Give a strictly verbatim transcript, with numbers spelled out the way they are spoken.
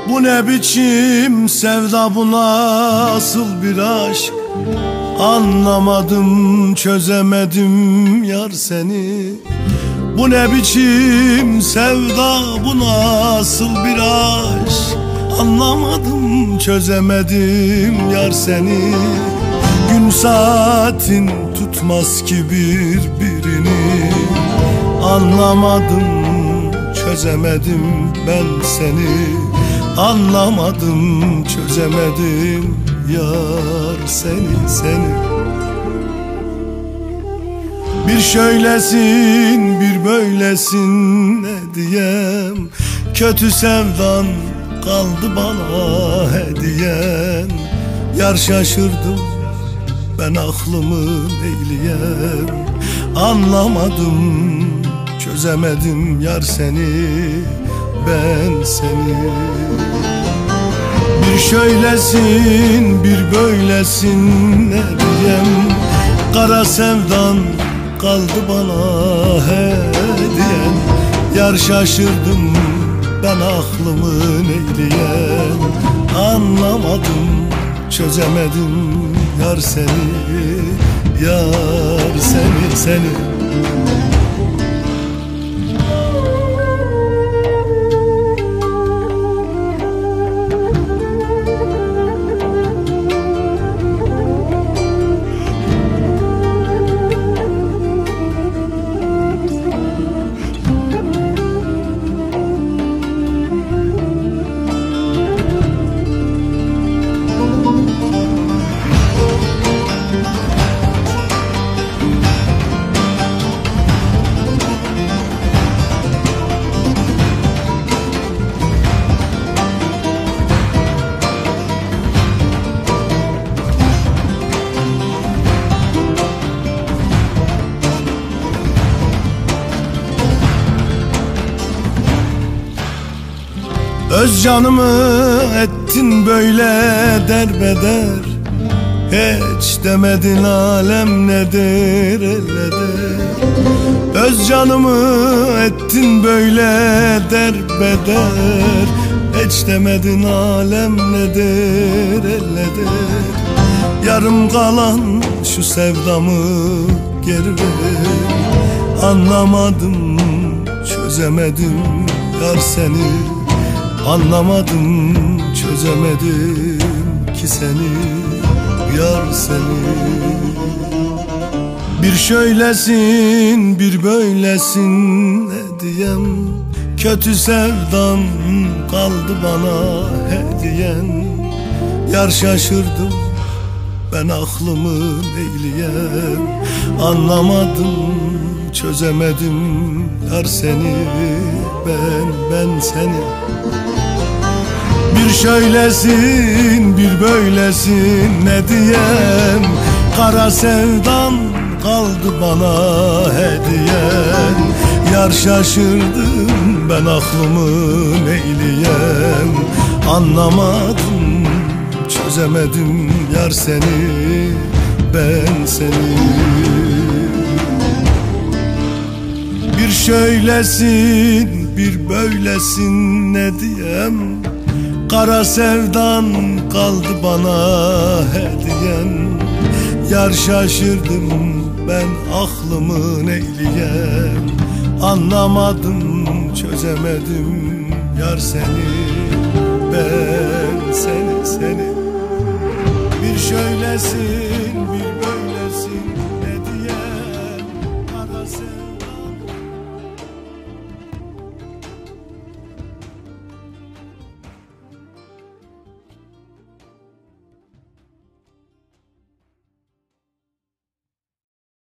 Bu ne biçim sevda, bu nasıl bir aşk? Anlamadım, çözemedim yar seni. Bu ne biçim sevda, bu nasıl bir aşk? Anlamadım, çözemedim yar seni. Gün saatin tutmaz ki birbirini. Anlamadım, çözemedim ben seni. Anlamadım, çözemedim yar seni, seni. Bir şöylesin, bir böylesin ne diyem. Kötü sevdan kaldı bana hediyen. Yar şaşırdım ben aklımı eyleyem. Anlamadım, çözemedim yar seni, ben seni. Bir şöylesin, bir böylesin ne diyem. Kara sevdan kaldı bana hediyen. Yar şaşırdım ben aklımı neyleyem. Anlamadım, çözemedim yar seni, yar seni, seni. Öz canımı ettin böyle derbeder. Hiç demedin alem nedir elleder. Öz canımı ettin böyle derbeder. Hiç demedin alem nedir elleder. Yarım kalan şu sevdamı geri ver. Anlamadım, çözemedim yar seni. Anlamadım, çözemedim ki seni, yar seni. Bir şöylesin, bir böylesin ne diyem. Kötü sevdan kaldı bana hediyen. Yar şaşırdım ben aklımı neyleyem. Anlamadım, çözemedim yar seni, ben, ben seni. Bir şöylesin, bir böylesin ne diyem. Kara sevdan kaldı bana hediyen. Yar şaşırdım ben aklımı neyleyem. Anlamadım, çözemedim yar seni, ben seni. Bir şöylesin, bir böylesin ne diyem. Kara sevdan kaldı bana hediyen. Yar şaşırdım ben aklımı neyleyem. Anlamadım, çözemedim yar seni, ben seni, seni. Bir şöylesin, bir